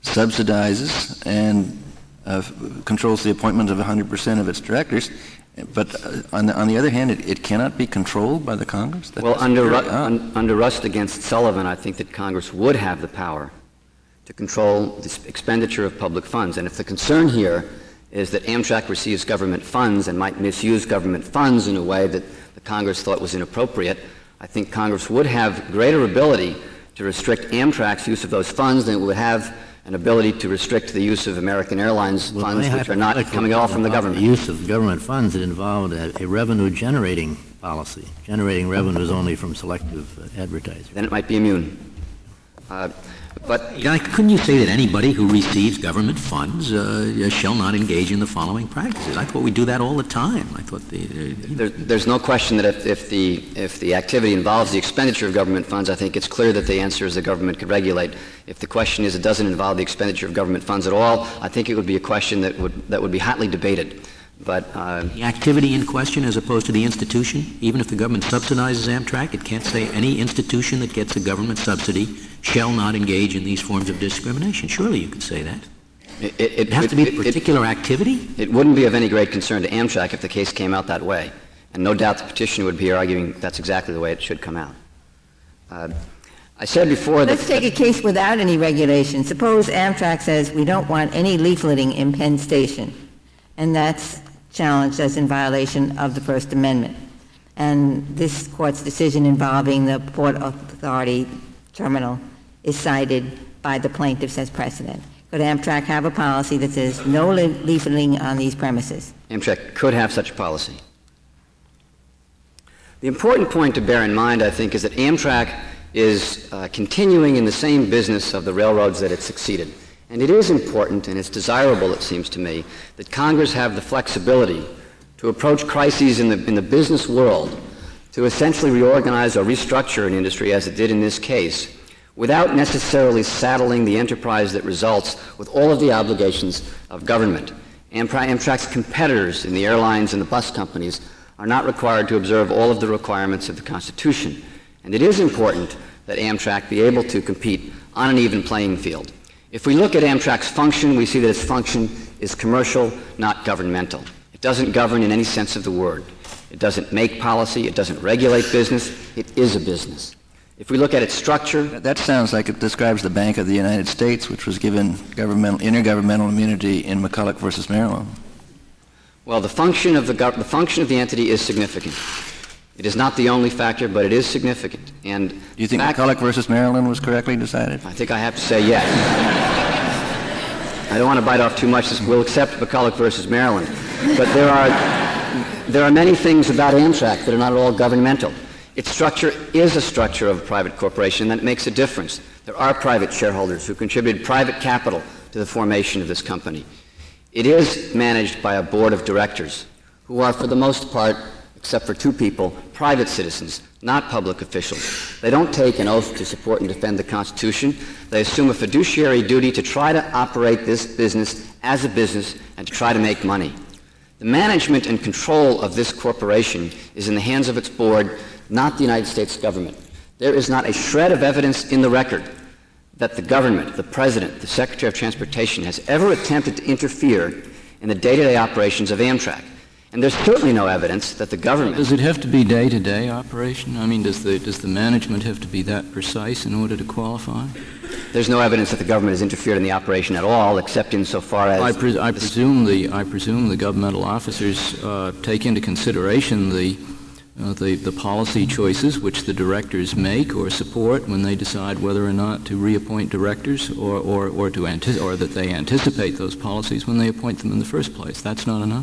subsidizes, and controls the appointment of 100% of its directors, but on the other hand, it cannot be controlled by the Congress? Under Rust against Sullivan, I think that Congress would have the power to control the expenditure of public funds. And if the concern here is that Amtrak receives government funds and might misuse government funds in a way that the Congress thought was inappropriate, I think Congress would have greater ability to restrict Amtrak's use of those funds than it would have an ability to restrict the use of American Airlines funds, which are not coming all from the government. The use of government funds that involved a revenue-generating policy, generating revenues only from selective advertising. Then it might be immune. But couldn't you say that anybody who receives government funds shall not engage in the following practices? I thought we do that all the time. I thought there's no question that if the activity involves the expenditure of government funds, I think it's clear that the answer is the government could regulate. If the question is it doesn't involve the expenditure of government funds at all, I think it would be a question that would be hotly debated. But the activity in question as opposed to the institution, even if the government subsidizes Amtrak, it can't say any institution that gets a government subsidy shall not engage in these forms of discrimination. Surely you could say that. It has to be a particular activity? It wouldn't be of any great concern to Amtrak if the case came out that way. And no doubt the petitioner would be here arguing that's exactly the way it should come out. I said before that... Let's take a case without any regulation. Suppose Amtrak says we don't want any leafleting in Penn Station, and that's challenged as in violation of the First Amendment. And this court's decision involving the Port Authority terminal is cited by the plaintiffs as precedent. Could Amtrak have a policy that says no leafleting on these premises? Amtrak could have such a policy. The important point to bear in mind, I think, is that Amtrak is continuing in the same business of the railroads that it succeeded. And it is important, and it's desirable, it seems to me, that Congress have the flexibility to approach crises in the business world, to essentially reorganize or restructure an industry as it did in this case, without necessarily saddling the enterprise that results with all of the obligations of government. Amtrak's competitors in the airlines and the bus companies are not required to observe all of the requirements of the Constitution. And it is important that Amtrak be able to compete on an even playing field. If we look at Amtrak's function, we see that its function is commercial, not governmental. It doesn't govern in any sense of the word. It doesn't make policy. It doesn't regulate business. It is a business. If we look at its structure... That sounds like it describes the Bank of the United States, which was given intergovernmental immunity in McCulloch versus Maryland. Well, the function of the entity is significant. It is not the only factor, but it is significant. And Do you think McCulloch versus Maryland was correctly decided? I think I have to say yes. I don't want to bite off too much. We'll accept McCulloch versus Maryland. But there are many things about Amtrak that are not at all governmental. Its structure is a structure of a private corporation, and that makes a difference. There are private shareholders who contributed private capital to the formation of this company. It is managed by a board of directors who are, for the most part, except for two people, private citizens, not public officials. They don't take an oath to support and defend the Constitution. They assume a fiduciary duty to try to operate this business as a business and to try to make money. The management and control of this corporation is in the hands of its board, not the United States government. There is not a shred of evidence in the record that the government, the President, the Secretary of Transportation has ever attempted to interfere in the day-to-day operations of Amtrak. And there's certainly no evidence that the government... Does it have to be day-to-day operation? I mean, does the management have to be that precise in order to qualify? There's no evidence that the government has interfered in the operation at all, except insofar as... I presume the governmental officers take into consideration the policy choices which the directors make or support when they decide whether or not to reappoint directors or that they anticipate those policies when they appoint them in the first place. That's not enough?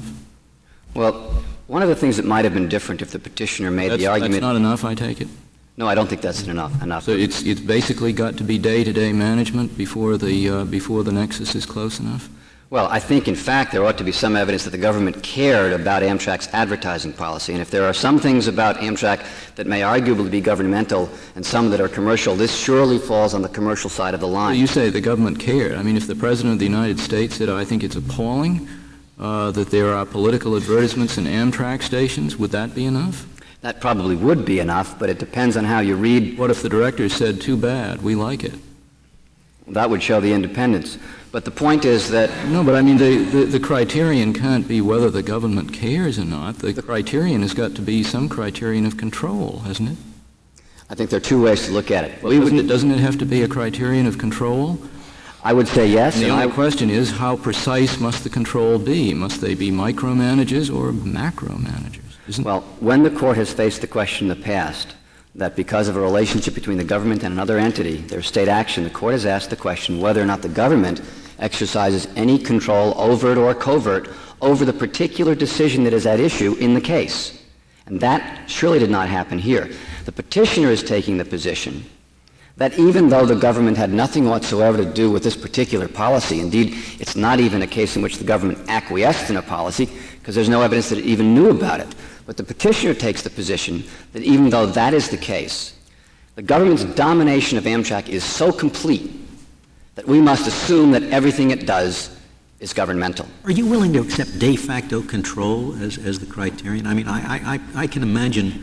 Well, one of the things that might have been different if the petitioner made the argument... That's not enough, I take it? No, I don't think that's enough. So it's basically got to be day-to-day management before the nexus is close enough? Well, I think, in fact, there ought to be some evidence that the government cared about Amtrak's advertising policy. And if there are some things about Amtrak that may arguably be governmental and some that are commercial, this surely falls on the commercial side of the line. Well, you say the government cared. I mean, if the President of the United States said, I think it's appalling that there are political advertisements in Amtrak stations, would that be enough? That probably would be enough, but it depends on how you read... What if the director said, too bad, we like it? That would show the independence. But the point is that... No, but I mean, the criterion can't be whether the government cares or not. The criterion has got to be some criterion of control, hasn't it? I think there are two ways to look at it. Well, doesn't it have to be a criterion of control? I would say yes. And the only question is, how precise must the control be? Must they be micromanagers or macromanagers? Well, when the court has faced the question in the past that because of a relationship between the government and another entity, there's state action, the court has asked the question whether or not the government exercises any control, overt or covert, over the particular decision that is at issue in the case. And that surely did not happen here. The petitioner is taking the position that even though the government had nothing whatsoever to do with this particular policy, indeed, it's not even a case in which the government acquiesced in a policy, because there's no evidence that it even knew about it. But the petitioner takes the position that even though that is the case, the government's domination of Amtrak is so complete that we must assume that everything it does is governmental. Are you willing to accept de facto control as the criterion? I mean, I can imagine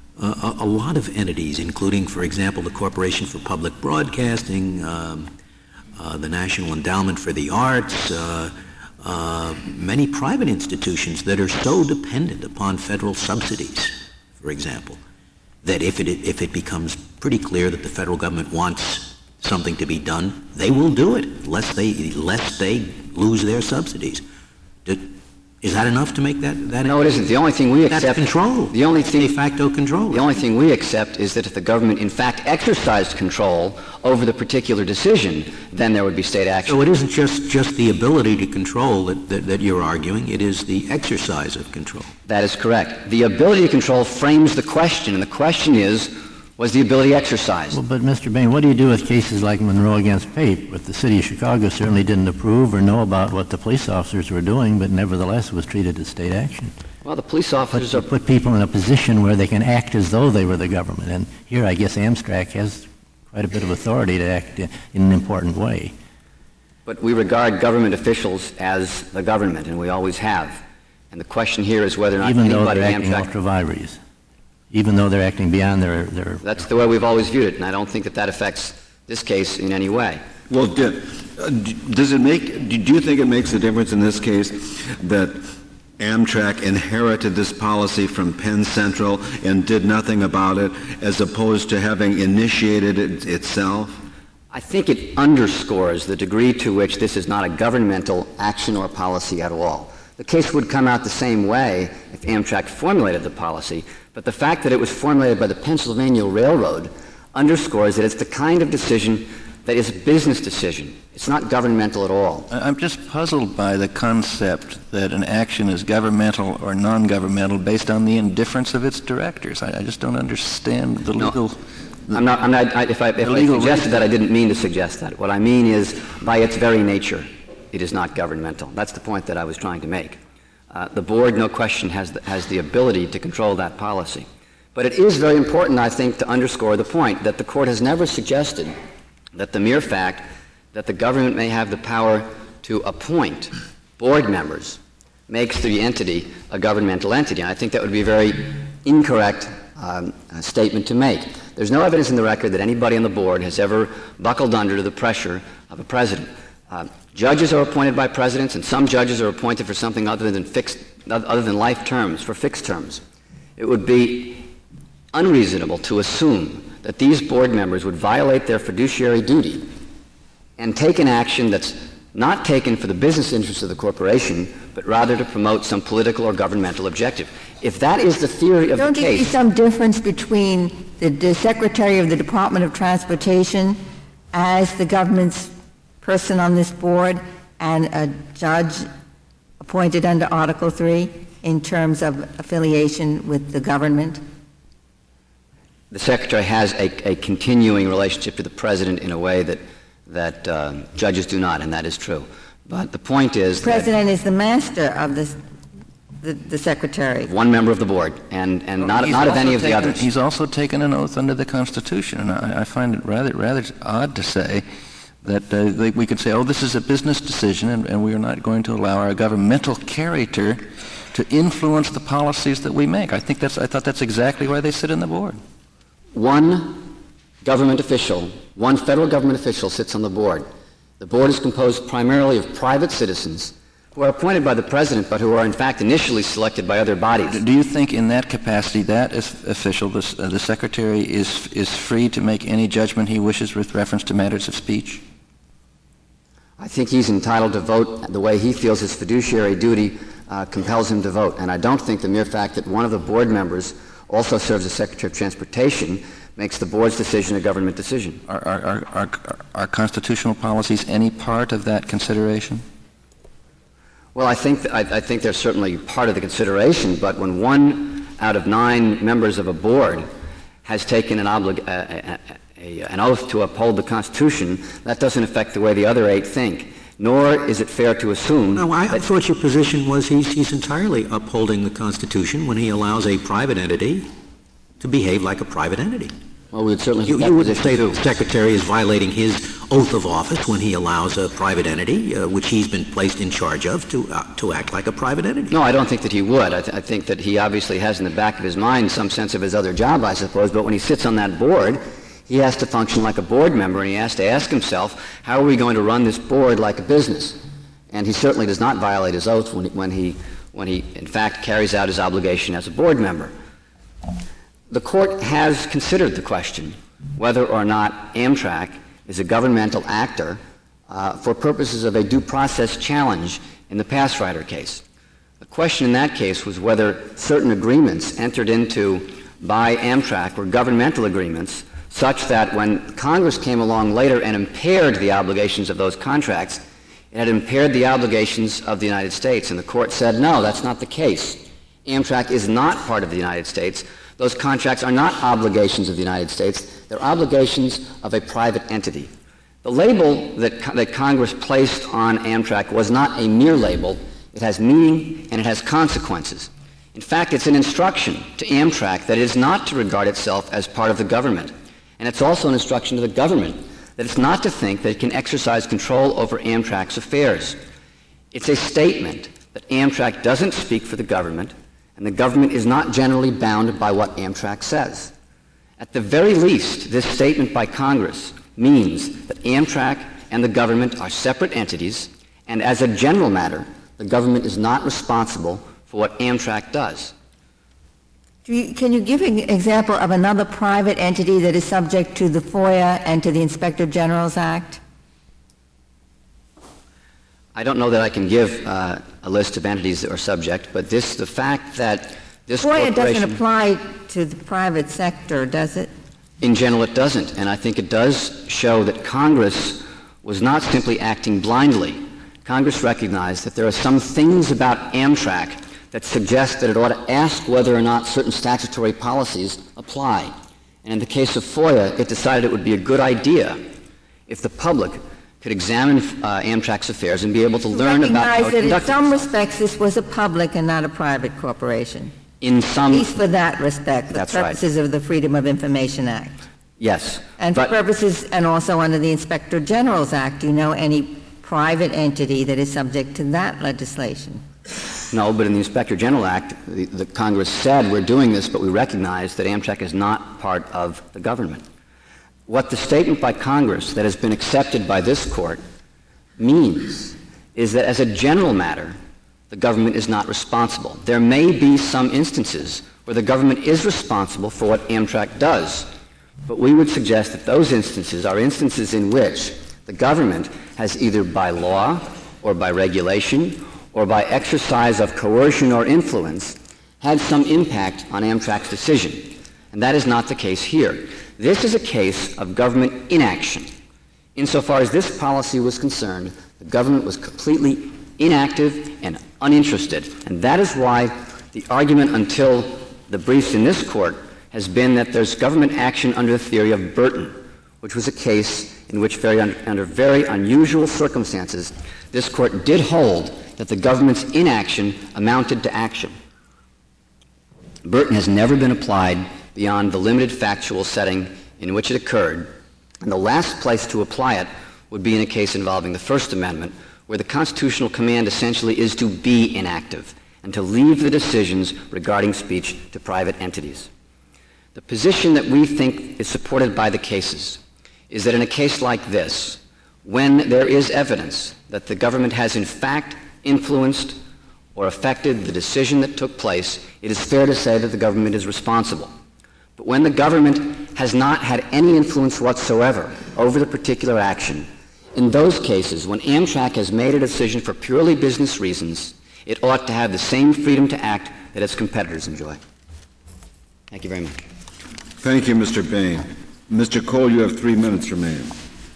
a lot of entities, including, for example, the Corporation for Public Broadcasting, the National Endowment for the Arts, many private institutions that are so dependent upon federal subsidies, for example, that if it becomes pretty clear that the federal government wants something to be done, they will do it, lest they lose their subsidies. Is that enough to make that? No, it isn't. The only thing we accept... That's control. The only thing... De facto control. The only thing we accept is that if the government, in fact, exercised control over the particular decision, then there would be state action. So it isn't just the ability to control that you're arguing. It is the exercise of control. That is correct. The ability to control frames the question, and the question is, was the ability exercised? Well, but Mr. Bain, what do you do with cases like Monroe against Pape, where the city of Chicago certainly didn't approve or know about what the police officers were doing, but nevertheless was treated as state action? Well, the police officers put people in a position where they can act as though they were the government. And here, I guess, Amtrak has quite a bit of authority to act in an important way. But we regard government officials as the government, and we always have. And the question here is whether or not even anybody though they're in acting Amtrak... ultra vires. Even though they're acting beyond their... That's the way we've always viewed it, and I don't think that affects this case in any way. Well, does it make... Do you think it makes a difference in this case that Amtrak inherited this policy from Penn Central and did nothing about it, as opposed to having initiated it itself? I think it underscores the degree to which this is not a governmental action or policy at all. The case would come out the same way if Amtrak formulated the policy, but the fact that it was formulated by the Pennsylvania Railroad underscores that it's the kind of decision that is a business decision. It's not governmental at all. I'm just puzzled by the concept that an action is governmental or non-governmental based on the indifference of its directors. I just don't understand the legal... If I suggested that, I didn't mean to suggest that. What I mean is, by its very nature, it is not governmental. That's the point that I was trying to make. The board, no question, has the ability to control that policy. But it is very important, I think, to underscore the point that the court has never suggested that the mere fact that the government may have the power to appoint board members makes the entity a governmental entity. And I think that would be a very incorrect statement to make. There's no evidence in the record that anybody on the board has ever buckled under to the pressure of a president. Judges are appointed by presidents, and some judges are appointed for something other than life terms, for fixed terms. It would be unreasonable to assume that these board members would violate their fiduciary duty and take an action that's not taken for the business interests of the corporation, but rather to promote some political or governmental objective. If that is the theory of the case... Don't you see some difference between the Secretary of the Department of Transportation as the government's person on this board and a judge appointed under Article 3 in terms of affiliation with the government? The Secretary has a continuing relationship to the President in a way that judges do not, and that is true. But the point is the President is the master of the Secretary. One member of the board, and not of any of the others. He's also taken an oath under the Constitution, and I find it rather odd to say that we could say, oh, this is a business decision, and we are not going to allow our governmental character to influence the policies that we make. I thought that's exactly why they sit in the board. One government official, one federal government official sits on the board. The board is composed primarily of private citizens who are appointed by the president, but who are in fact initially selected by other bodies. Do you think in that capacity that official, the secretary, is free to make any judgment he wishes with reference to matters of speech? I think he's entitled to vote the way he feels his fiduciary duty compels him to vote. And I don't think the mere fact that one of the board members also serves as Secretary of Transportation makes the board's decision a government decision. Are constitutional policies any part of that consideration? Well, I think they're certainly part of the consideration, but when 1 out of 9 members of a board has taken an oath to uphold the Constitution, that doesn't affect the way the other 8 think. Nor is it fair to assume... No, I thought your position was he's entirely upholding the Constitution when he allows a private entity to behave like a private entity. Well, we would certainly... You wouldn't say the Secretary is violating his oath of office when he allows a private entity, which he's been placed in charge of, to act like a private entity. No, I don't think that he would. I think that he obviously has in the back of his mind some sense of his other job, I suppose, but when he sits on that board, he has to function like a board member, and he has to ask himself, how are we going to run this board like a business? And he certainly does not violate his oath when he in fact carries out his obligation as a board member. The court has considered the question whether or not Amtrak is a governmental actor for purposes of a due process challenge in the Passrider case. The question in that case was whether certain agreements entered into by Amtrak were governmental agreements such that when Congress came along later and impaired the obligations of those contracts, it had impaired the obligations of the United States. And the court said, no, that's not the case. Amtrak is not part of the United States. Those contracts are not obligations of the United States. They're obligations of a private entity. The label that Congress placed on Amtrak was not a mere label. It has meaning and it has consequences. In fact, it's an instruction to Amtrak that it is not to regard itself as part of the government. And it's also an instruction to the government that it's not to think that it can exercise control over Amtrak's affairs. It's a statement that Amtrak doesn't speak for the government, and the government is not generally bound by what Amtrak says. At the very least, this statement by Congress means that Amtrak and the government are separate entities, and as a general matter, the government is not responsible for what Amtrak does. Can you give an example of another private entity that is subject to the FOIA and to the Inspector General's Act? I don't know that I can give a list of entities that are subject, but the fact that this FOIA corporation... doesn't apply to the private sector, does it? In general, it doesn't. And I think it does show that Congress was not simply acting blindly. Congress recognized that there are some things about Amtrak that suggest that it ought to ask whether or not certain statutory policies apply. And in the case of FOIA, it decided it would be a good idea if the public could examine Amtrak's affairs and be able to learn about how it conducted in some itself. respects this was a public and not a private corporation. In some... At least for that respect, the That's right. purposes of the Freedom of Information Act. Yes. And for but purposes, and also under the Inspector General's Act, do you know any private entity that is subject to that legislation? No, but in the Inspector General Act, the Congress said we're doing this, but we recognize that Amtrak is not part of the government. What the statement by Congress that has been accepted by this Court means is that as a general matter, the government is not responsible. There may be some instances where the government is responsible for what Amtrak does, but we would suggest that those instances are instances in which the government has either by law or by regulation or by exercise of coercion or influence had some impact on Amtrak's decision. And that is not the case here. This is a case of government inaction. Insofar as this policy was concerned, the government was completely inactive and uninterested. And that is why the argument until the briefs in this Court has been that there's government action under the theory of Burton, which was a case in which under very unusual circumstances, this Court did hold that the government's inaction amounted to action. Burton has never been applied beyond the limited factual setting in which it occurred, and the last place to apply it would be in a case involving the First Amendment, where the constitutional command essentially is to be inactive and to leave the decisions regarding speech to private entities. The position that we think is supported by the cases is that in a case like this, when there is evidence that the government has in fact influenced or affected the decision that took place, it is fair to say that the government is responsible. But when the government has not had any influence whatsoever over the particular action, in those cases, when Amtrak has made a decision for purely business reasons, it ought to have the same freedom to act that its competitors enjoy. Thank you very much. Thank you, Mr. Bain. Mr. Cole, you have 3 minutes remaining.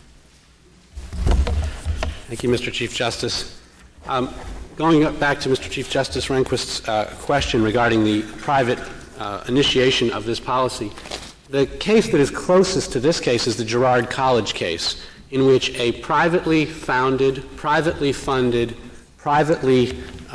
Thank you, Mr. Chief Justice. Going back to Mr. Chief Justice Rehnquist's question regarding the private initiation of this policy, the case that is closest to this case is the Girard College case, in which a privately founded, privately funded, privately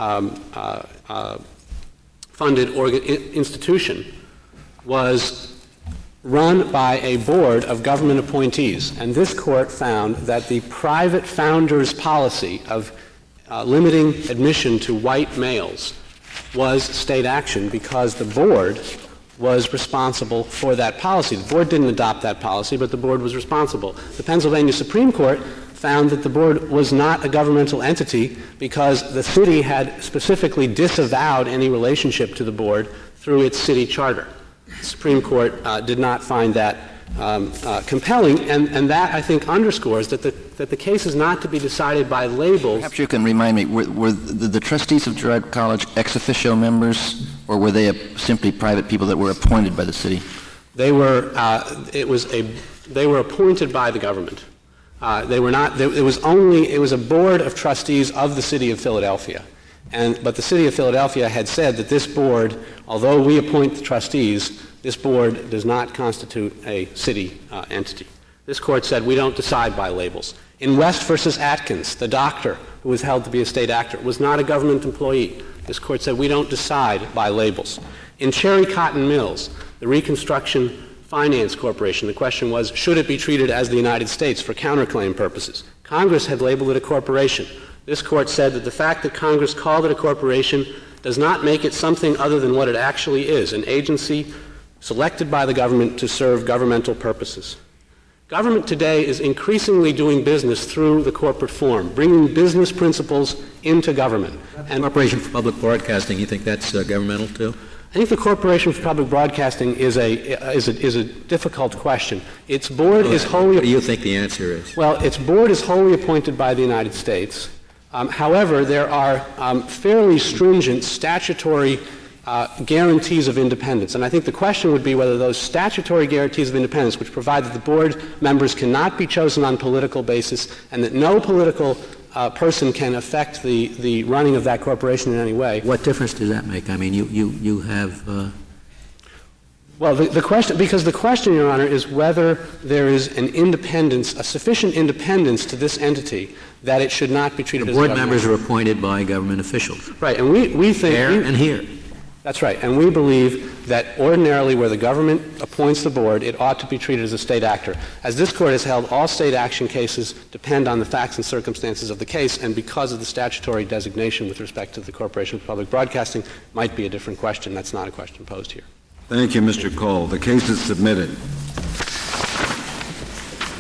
funded institution was run by a board of government appointees. And this Court found that the private founder's policy of limiting admission to white males was state action because the board was responsible for that policy. The board didn't adopt that policy, but the board was responsible. The Pennsylvania Supreme Court found that the board was not a governmental entity because the city had specifically disavowed any relationship to the board through its city charter. The Supreme Court did not find that compelling, and that, I think, underscores that the case is not to be decided by labels. Perhaps you can remind me, were the trustees of Girard College ex officio members, or were they simply private people that were appointed by the city? They were. They were appointed by the government. They were not. It was a board of trustees of the city of Philadelphia, but the city of Philadelphia had said that this board, although we appoint the trustees, this board does not constitute a city entity. This Court said we don't decide by labels. In West versus Atkins, the doctor who was held to be a state actor was not a government employee. This Court said we don't decide by labels. In Cherry Cotton Mills, the Reconstruction Finance Corporation, the question was, should it be treated as the United States for counterclaim purposes? Congress had labeled it a corporation. This Court said that the fact that Congress called it a corporation does not make it something other than what it actually is, an agency selected by the government to serve governmental purposes. Government today is increasingly doing business through the corporate form, bringing business principles into government. And Corporation for Public Broadcasting, you think that's governmental too? I think the Corporation for Public Broadcasting is a difficult question. Its board is wholly. What do you think the answer is? Well, its board is wholly appointed by the United States. However, there are fairly stringent statutory guarantees of independence. And I think the question would be whether those statutory guarantees of independence, which provide that the board members cannot be chosen on political basis and that no political person can affect the running of that corporation in any way. What difference does that make? I mean, you have... Well, the question, Your Honor, is whether there is an independence, a sufficient independence to this entity that it should not be treated as a government. The board members are appointed by government officials. Right, and we think... There and here. That's right, and we believe that ordinarily where the government appoints the board, it ought to be treated as a state actor. As this Court has held, all state action cases depend on the facts and circumstances of the case, and because of the statutory designation with respect to the Corporation for Public Broadcasting, might be a different question. That's not a question posed here. Thank you, Mr. Cole. The case is submitted.